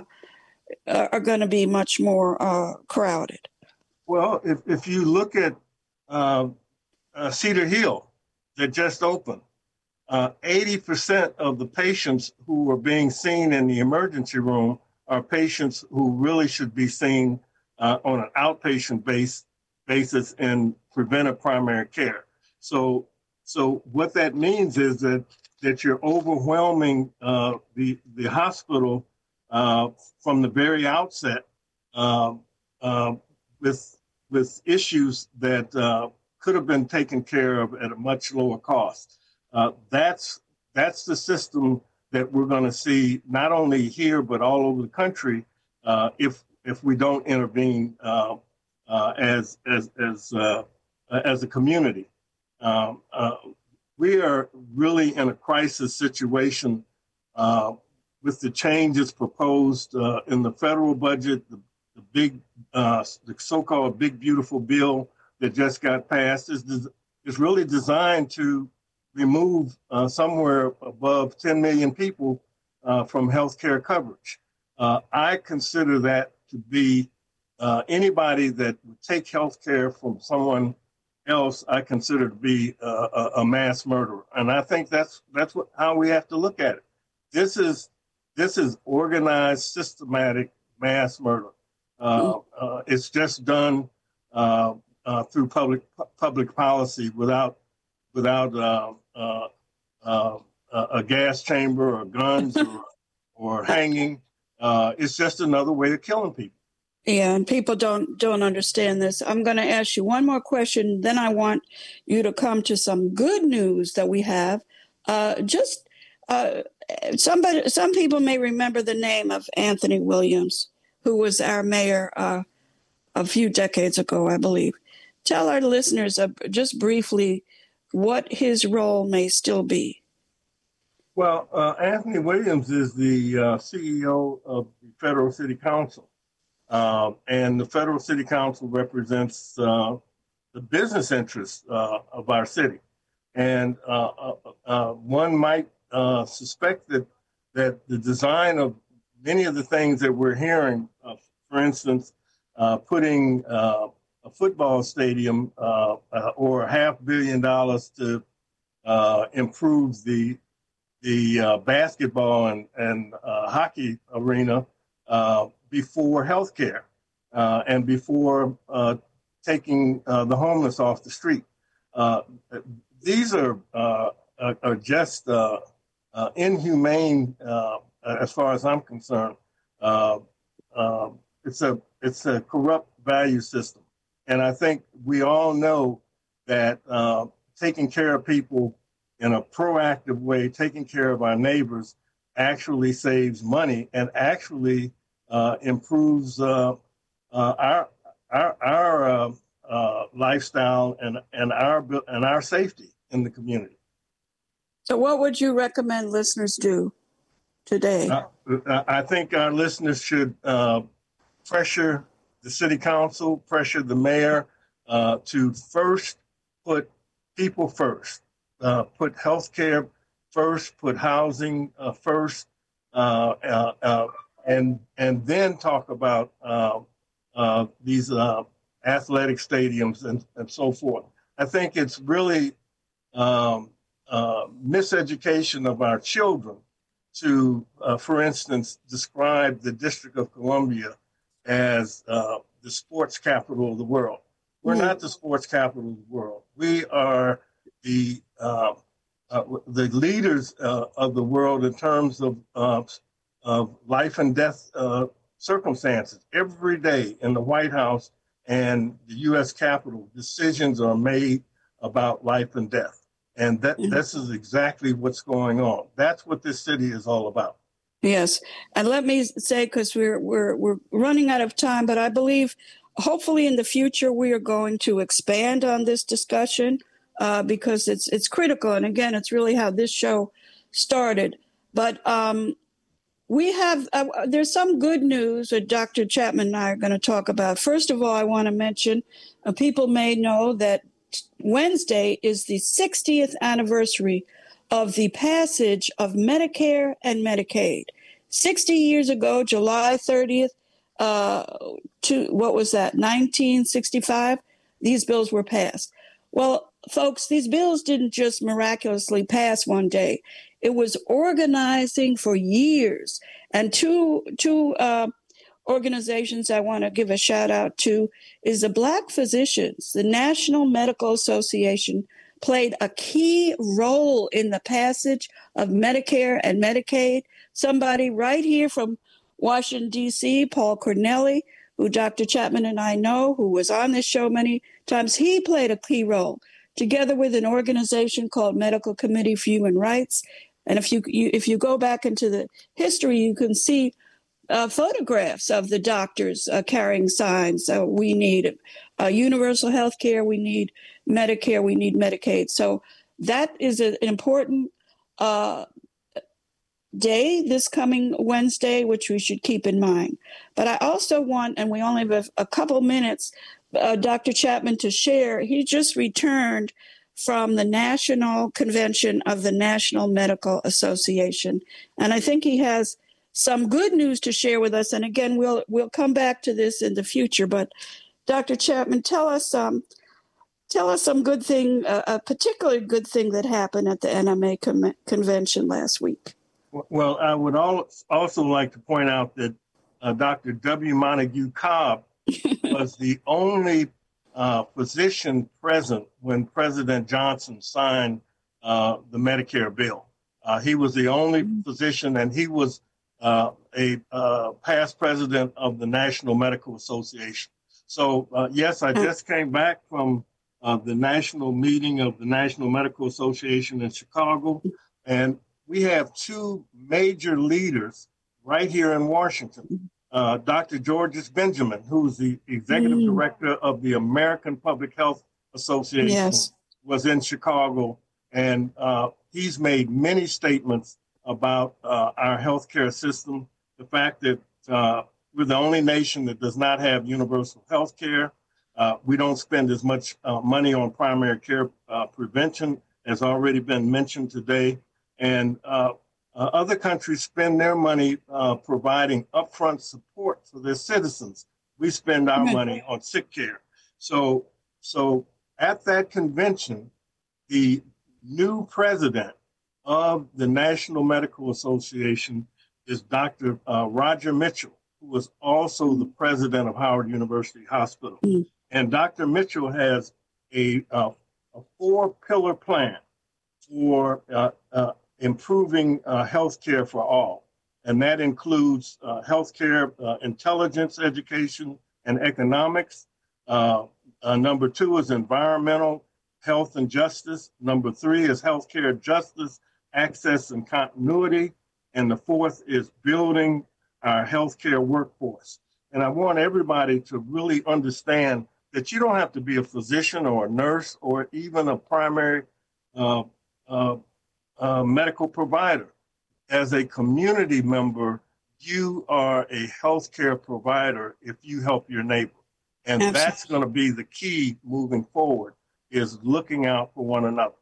are going to be much more uh, crowded. Well, if, if you look at uh, uh, Cedar Hill that just opened, uh, eighty percent of the patients who are being seen in the emergency room are patients who really should be seen uh, on an outpatient base, basis in preventive primary care. So, so what that means is that, that you're overwhelming uh, the, the hospital Uh, from the very outset, uh, uh, with with issues that uh, could have been taken care of at a much lower cost. Uh, that's that's the system that we're going to see not only here but all over the country uh, if if we don't intervene uh, uh, as as as uh, as a community. Um, uh, we are really in a crisis situation. Uh, with the changes proposed uh, in the federal budget, the, the big, uh, the so-called big, beautiful bill that just got passed is, des- is really designed to remove uh, somewhere above ten million people uh, from healthcare coverage. Uh, I consider that to be uh, anybody that would take healthcare from someone else, I consider to be uh, a, a mass murderer. And I think that's, that's what, how we have to look at it. This is This is organized, systematic mass murder. Uh, uh, it's just done uh, uh, through public public policy without without uh, uh, uh, a gas chamber or guns or or hanging. Uh, it's just another way of killing people. Yeah, and people don't don't understand this. I'm going to ask you one more question, then I want you to come to some good news that we have. Uh, just uh, somebody, some people may remember the name of Anthony Williams, who was our mayor uh, a few decades ago, I believe. Tell our listeners uh, just briefly what his role may still be. Well, uh, Anthony Williams is the uh, C E O of the Federal City Council. Uh, and the Federal City Council represents uh, the business interests uh, of our city. And uh, uh, uh, one might uh, suspect that that the design of many of the things that we're hearing, uh, for instance, uh, putting uh, a football stadium uh, uh, or a half billion dollars to uh, improve the the uh, basketball and, and uh, hockey arena uh, before healthcare uh, and before uh, taking uh, the homeless off the street. Uh, these are, uh, are just uh, uh, inhumane uh, as far as I'm concerned. Uh, uh, it's a it's a corrupt value system. And I think we all know that uh, taking care of people in a proactive way, taking care of our neighbors actually saves money and actually uh, improves uh, uh, our our, our uh, uh, lifestyle and, and our and our safety in the community. So what would you recommend listeners do today? Uh, I think our listeners should uh, pressure the city council, pressure the mayor uh, to first put people first, uh, put healthcare first, put housing uh, first, uh, uh, uh, and and then talk about uh, uh, these uh, athletic stadiums and, and so forth. I think it's really um, uh, miseducation of our children to, uh, for instance, describe the District of Columbia as uh, the sports capital of the world. We're mm. not the sports capital of the world. We are the uh, uh, the leaders uh, of the world in terms of uh, of life and death uh, circumstances. Every day in the White House and the U S Capitol, decisions are made about life and death. And that mm. this is exactly what's going on. That's what this city is all about. Yes. And let me say, because we're, we're, we're running out of time, but I believe hopefully in the future we are going to expand on this discussion uh, because it's it's critical. And again, it's really how this show started. But um, we have, uh, there's some good news that Doctor Chapman and I are going to talk about. First of all, I want to mention, uh, people may know that Wednesday is the sixtieth anniversary of the passage of Medicare and Medicaid. sixty years ago, July thirtieth, uh, to what was that, nineteen sixty-five, these bills were passed. Well, folks, these bills didn't just miraculously pass one day. It was organizing for years. And two, two uh, organizations I want to give a shout out to is the Black Physicians. The National Medical Association played a key role in the passage of Medicare and Medicaid. Somebody right here from Washington, D C, Paul Corneli, who Doctor Chapman and I know, who was on this show many times, he played a key role, together with an organization called Medical Committee for Human Rights. And if you, you if you go back into the history, you can see uh, photographs of the doctors uh, carrying signs. Uh, we need uh, universal health care, we need Medicare, we need Medicaid. So that is a, an important uh, day this coming Wednesday, which we should keep in mind. But I also want, and we only have a couple minutes, uh, Doctor Chapman to share, he just returned from the National Convention of the National Medical Association. And I think he has some good news to share with us. And again, we'll we'll come back to this in the future. But Doctor Chapman, tell us um, tell us some good thing, uh, a particularly good thing that happened at the N M A com- convention last week. Well, I would also like to point out that uh, Doctor W. Montague Cobb was the only uh, physician present when President Johnson signed uh, the Medicare bill. Uh, he was the only physician, and he was uh, a uh, past president of the National Medical Association. So, uh, yes, I just came back from uh, the national meeting of the National Medical Association in Chicago, and we have two major leaders right here in Washington. Uh, Doctor Georges Benjamin, who's the executive mm. director of the American Public Health Association, yes. was in Chicago, and uh, he's made many statements about uh, our healthcare system, the fact that uh, we're the only nation that does not have universal health care. Uh, we don't spend as much uh, money on primary care uh, prevention as already been mentioned today. And uh, uh, other countries spend their money uh, providing upfront support for their citizens. We spend our mm-hmm. money on sick care. So, so at that convention, the new president of the National Medical Association is Doctor Uh, Roger Mitchell, who was also the president of Howard University Hospital. Mm-hmm. And Doctor Mitchell has a, uh, a four-pillar plan for uh, uh, improving uh, healthcare for all. And that includes uh, healthcare uh, intelligence, education, and economics. Uh, uh, number two is environmental health and justice. Number three is healthcare justice, access, and continuity. And the fourth is building our healthcare workforce. And I want everybody to really understand that you don't have to be a physician or a nurse or even a primary uh, uh, uh, medical provider. As a community member, you are a healthcare provider if you help your neighbor. And Absolutely. That's going to be the key moving forward, is looking out for one another.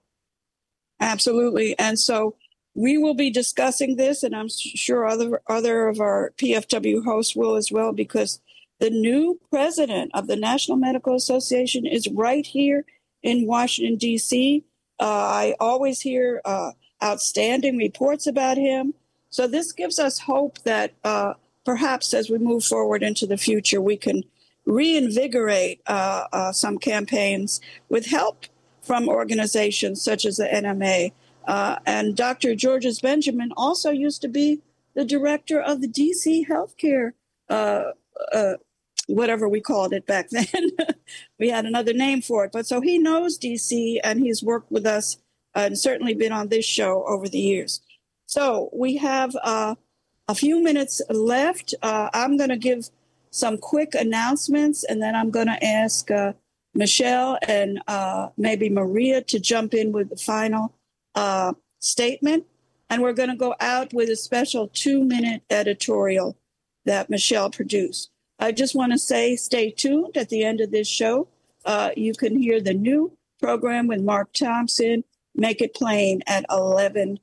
Absolutely. And so we will be discussing this, and I'm sure other other of our P F W hosts will as well, because the new president of the National Medical Association is right here in Washington, D C. Uh, I always hear uh, outstanding reports about him. So this gives us hope that uh, perhaps as we move forward into the future, we can reinvigorate uh, uh, some campaigns with help from organizations such as the N M A. Uh, and Doctor Georges Benjamin also used to be the director of the D C healthcare, uh, uh, whatever we called it back then. We had another name for it. But so he knows D C, and he's worked with us and certainly been on this show over the years. So we have uh, a few minutes left. Uh, I'm going to give some quick announcements, and then I'm going to ask uh, Michelle and uh, maybe Maria to jump in with the final uh, statement. And we're going to go out with a special two-minute editorial that Michelle produced. I just want to say stay tuned. At the end of this show, uh, you can hear the new program with Mark Thompson, Make It Plain, at eleven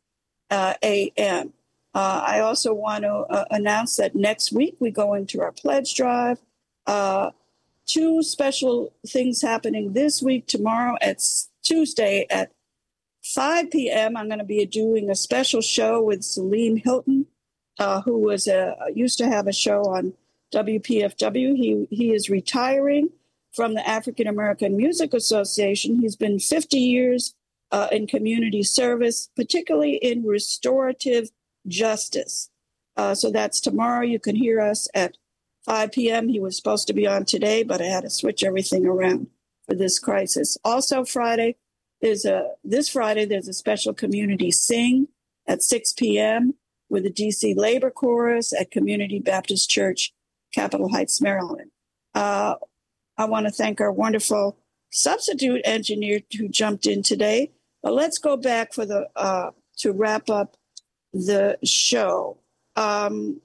a.m. Uh, I also want to uh, announce that next week we go into our pledge drive. Uh, two special things happening this week. Tomorrow at Tuesday at five p.m. I'm going to be doing a special show with Salim Hilton, uh, who was a, used to have a show on W P F W. He he is retiring from the African American Music Association. He's been fifty years uh, in community service, particularly in restorative justice. Uh, so that's tomorrow. You can hear us at five p.m. He was supposed to be on today, but I had to switch everything around for this crisis. Also Friday, there's a this Friday, there's a special community sing at six p.m. with the D C Labor Chorus at Community Baptist Church, Capitol Heights, Maryland. Uh, I want to thank our wonderful substitute engineer who jumped in today. But let's go back for the uh, to wrap up the show. Um,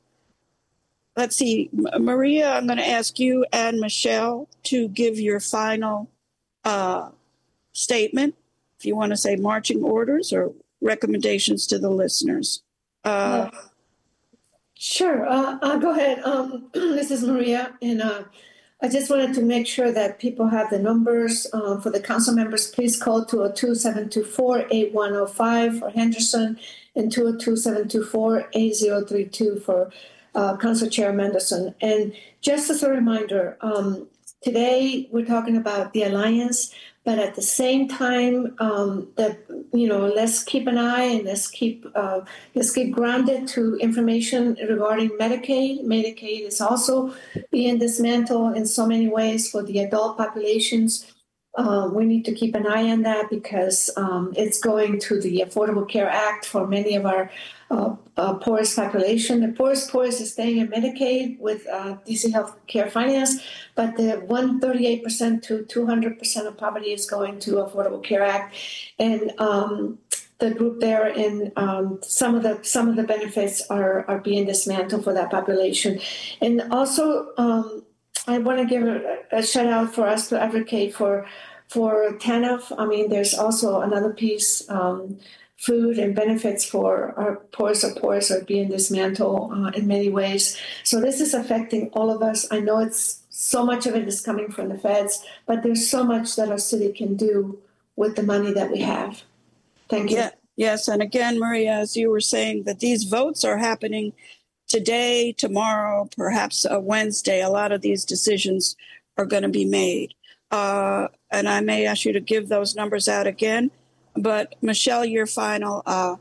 let's see, Maria, I'm going to ask you and Michelle to give your final uh, statement, if you want to say marching orders or recommendations to the listeners. Uh, uh, sure, uh, uh, go ahead. Um, this is Maria, and uh, I just wanted to make sure that people have the numbers uh, for the council members. Please call two oh two, seven two four, eight one oh five for Henderson and two oh two, seven two four, eight oh three two for uh, Council Chair Mendelson. And just as a reminder, um, today we're talking about the alliance, but at the same time, um, that you know, let's keep an eye and let's keep uh, let's keep grounded to information regarding Medicaid. Medicaid is also being dismantled in so many ways for the adult populations. Uh, we need to keep an eye on that because um, it's going to the Affordable Care Act for many of our uh, uh, poorest population. The poorest poorest is staying in Medicaid with uh, D C Health Care Finance, but the one hundred thirty-eight percent to two hundred percent of poverty is going to Affordable Care Act, and um, the group there and um, some of the some of the benefits are are being dismantled for that population, and also. Um, I want to give a, a shout out for us to advocate for for TANF. I mean, there's also another piece, um, food and benefits for our poorest of poorest are being dismantled uh, in many ways. So this is affecting all of us. I know it's so much of it is coming from the feds, but there's so much that our city can do with the money that we have. Thank you. Yeah, yes, and again, Maria, as you were saying, that these votes are happening today, tomorrow, perhaps a Wednesday. A lot of these decisions are going to be made. Uh, and I may ask you to give those numbers out again. But Michelle, your final uh,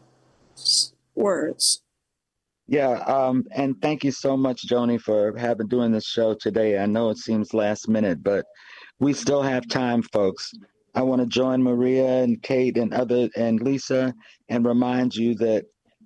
words. Yeah, um, and thank you so much, Joni, for having doing this show today. I know it seems last minute, but we still have time, folks. I want to join Maria and Kate and other and Lisa and remind you that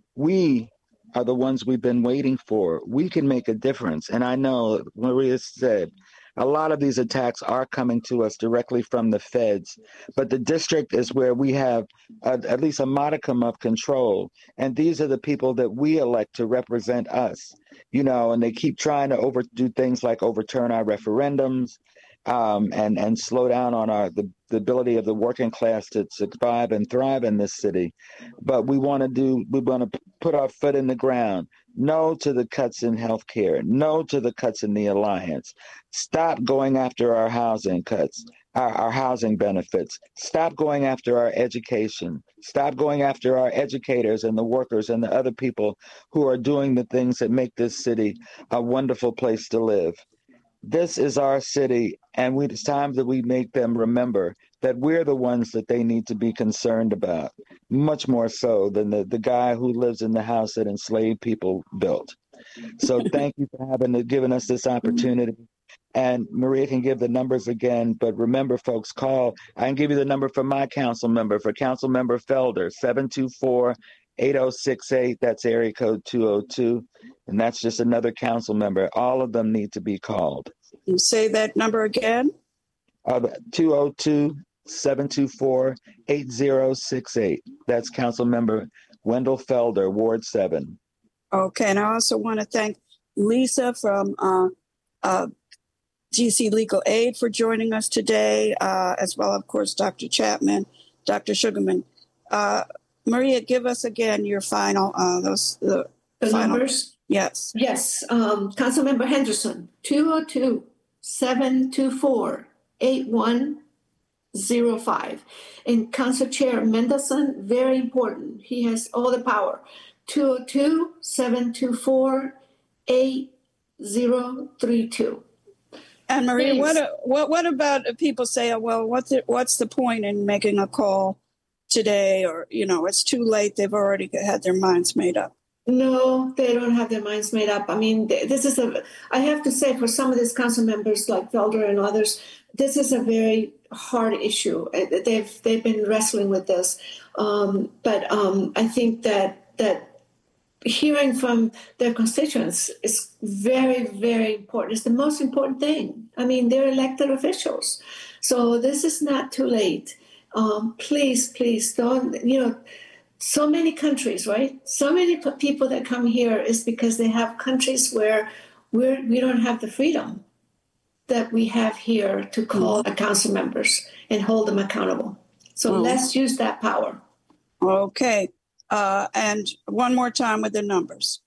we are the ones we've been waiting for. We can make a difference. And I know Maria said a lot of these attacks are coming to us directly from the feds, but the district is where we have a, at least a modicum of control. And these are the people that we elect to represent us, you know, and they keep trying to overdo things like overturn our referendums um, and, and slow down on our the, the ability of the working class to survive and thrive in this city. But we want to do, we want to put our foot in the ground. No to the cuts in healthcare. No to the cuts in the alliance. Stop going after our housing cuts, our, our housing benefits. Stop going after our education. Stop going after our educators and the workers and the other people who are doing the things that make this city a wonderful place to live. This is our city, and we, it's time that we make them remember that we're the ones that they need to be concerned about, much more so than the, the guy who lives in the house that enslaved people built. So thank you for having given us this opportunity. And Maria can give the numbers again, but remember, folks, call. I can give you the number for my council member, for Council Member Felder, seven two four, eight oh six eight. That's area code two oh two. And that's just another council member. All of them need to be called. You say that number again? Uh, two oh two, seven two four, eight oh six eight. That's Council Member Wendell Felder, Ward seven. Okay, and I also want to thank Lisa from uh, uh, D C Legal Aid for joining us today, uh, as well, of course, Doctor Chapman, Doctor Sugarman. Uh, Maria, give us again your final, uh, those the, the final numbers. Yes. Yes. Um, Councilmember Henderson, two oh two, seven two four, eight one oh five. And Council Chair Mendelson, very important. He has all the power. two oh two, seven two four, eight oh three two. And Maria, Please. what what what about people say, oh, well, what's it, what's the point in making a call today? Or, you know, it's too late. They've already had their minds made up. No, they don't have their minds made up. I mean, this is a, I have to say, for some of these council members like Felder and others, this is a very hard issue. They've they've been wrestling with this. Um, but um, I think that that hearing from their constituents is very, very important. It's the most important thing. I mean, they're elected officials. So this is not too late. Um, please, please don't, you know, so many countries, right? So many p- people that come here is because they have countries where we're, we don't have the freedom that we have here to call mm-hmm. our council members and hold them accountable. So mm-hmm. let's use that power. Okay. Uh, and one more time with the numbers.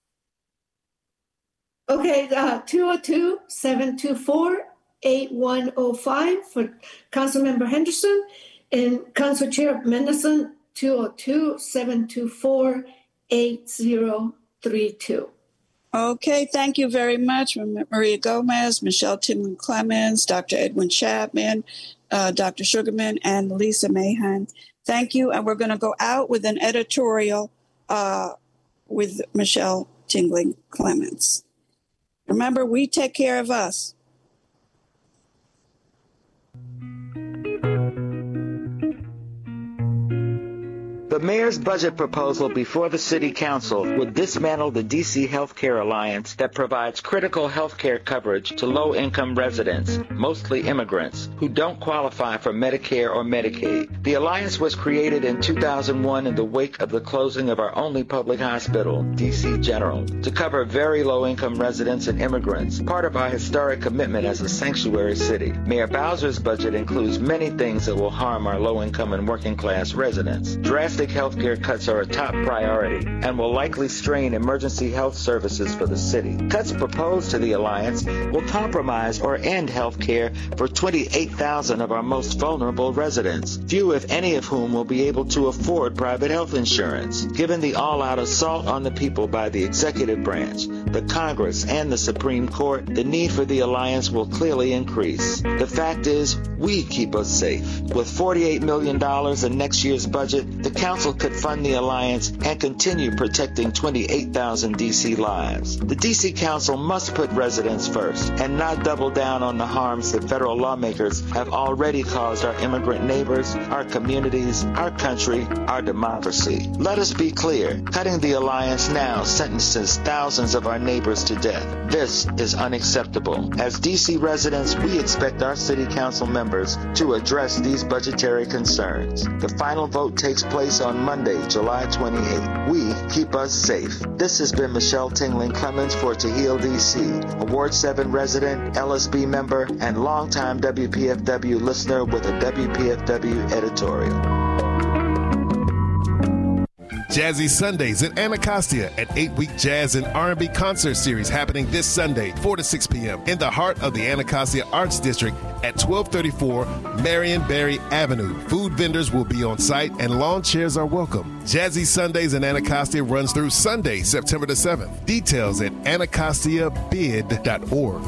Okay, uh, two oh two, seven two four, eight one oh five for Councilmember Henderson, and Council Chair Mendelson, two oh two, seven two four, eight oh three two. Okay, thank you very much, Maria Gomez, Michelle Tingley Clemens, Doctor Edwin Chapman, uh, Doctor Sugarman, and Lisa Mahan. Thank you, and we're going to go out with an editorial uh, with Michelle Tingley Clemens. Remember, we take care of us. The mayor's budget proposal before the city council would dismantle the D C Healthcare Alliance that provides critical healthcare coverage to low-income residents, mostly immigrants, who don't qualify for Medicare or Medicaid. The alliance was created in two thousand one in the wake of the closing of our only public hospital, D C General, to cover very low-income residents and immigrants, part of our historic commitment as a sanctuary city. Mayor Bowser's budget includes many things that will harm our low-income and working-class residents. Drastic health care cuts are a top priority and will likely strain emergency health services for the city. Cuts proposed to the alliance will compromise or end health care for twenty-eight thousand of our most vulnerable residents, few if any of whom will be able to afford private health insurance. Given the all-out assault on the people by the executive branch, the Congress, and the Supreme Court, the need for the alliance will clearly increase. The fact is, we keep us safe. With forty-eight million dollars in next year's budget, the Council could fund the alliance and continue protecting twenty-eight thousand D C lives. The D C Council must put residents first and not double down on the harms that federal lawmakers have already caused our immigrant neighbors, our communities, our country, our democracy. Let us be clear, cutting the alliance now sentences thousands of our neighbors to death. This is unacceptable. As D C residents, we expect our city council members to address these budgetary concerns. The final vote takes place on Monday, July twenty-eighth. We keep us safe. This has been Michelle Tingley Clemens for Tehil D C, a Ward seven resident, L S B member, and longtime W P F W listener with a W P F W editorial. Jazzy Sundays in Anacostia, an eight-week jazz and R and B concert series happening this Sunday, four to six p.m. in the heart of the Anacostia Arts District at twelve thirty-four Marion Barry Avenue. Food vendors will be on site and lawn chairs are welcome. Jazzy Sundays in Anacostia runs through Sunday, September the seventh. Details at anacostia bid dot org.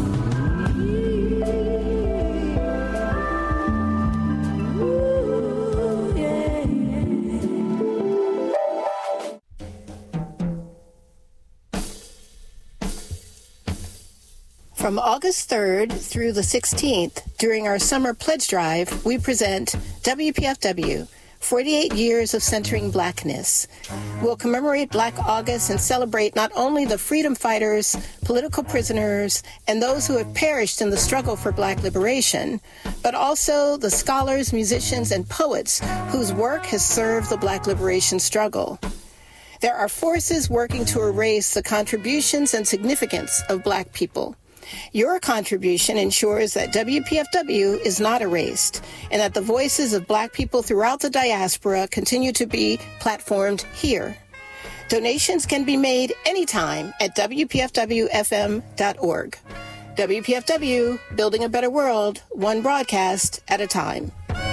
From August third through the sixteenth, during our summer pledge drive, we present W P F W, forty-eight years of centering Blackness. We'll commemorate Black August and celebrate not only the freedom fighters, political prisoners, and those who have perished in the struggle for Black liberation, but also the scholars, musicians, and poets whose work has served the Black liberation struggle. There are forces working to erase the contributions and significance of Black people. Your contribution ensures that W P F W is not erased and that the voices of Black people throughout the diaspora continue to be platformed here. Donations can be made anytime at W P F W F M dot org. W P F W, building a better world, one broadcast at a time.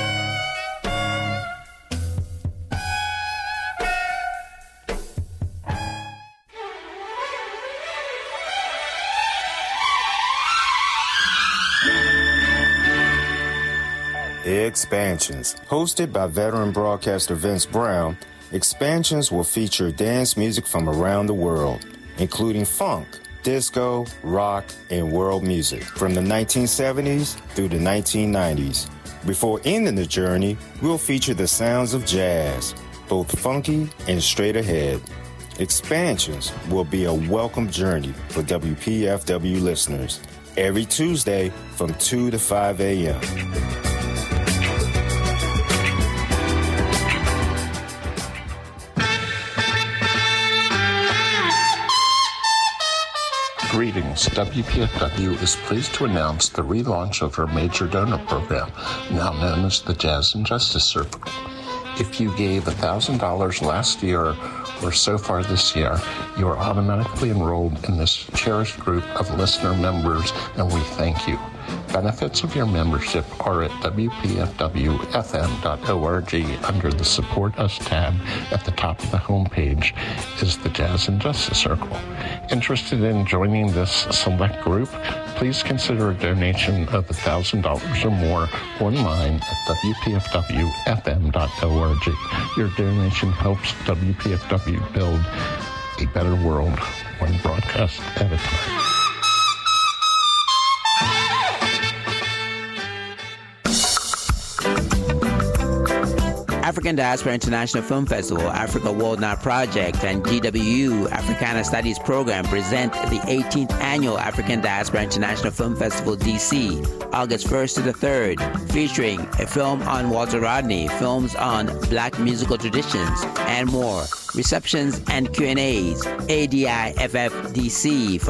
Expansions. Hosted by veteran broadcaster Vince Brown, Expansions will feature dance music from around the world, including funk, disco, rock, and world music from the nineteen seventies through the nineteen nineties. Before ending the journey, we'll feature the sounds of jazz, both funky and straight ahead. Expansions will be a welcome journey for W P F W listeners every Tuesday from two to five a.m. Greetings. W P F W is pleased to announce the relaunch of our major donor program, now known as the Jazz and Justice Circle. If you gave one thousand dollars last year or so far this year, you are automatically enrolled in this cherished group of listener members, and we thank you. Benefits of your membership are at w p f w f m dot org. Under the Support Us tab at the top of the homepage is the Jazz and Justice Circle. Interested in joining this select group? Please consider a donation of one thousand dollars or more online at w p f w f m dot org. Your donation helps W P F W build a better world, one broadcast at a time. African Diaspora International Film Festival, Africa World Now Project, and G W U Africana Studies Program present the eighteenth Annual African Diaspora International Film Festival D C, August first to the third, featuring a film on Walter Rodney, films on Black musical traditions, and more. Receptions and Q and A's, A D I F F D C.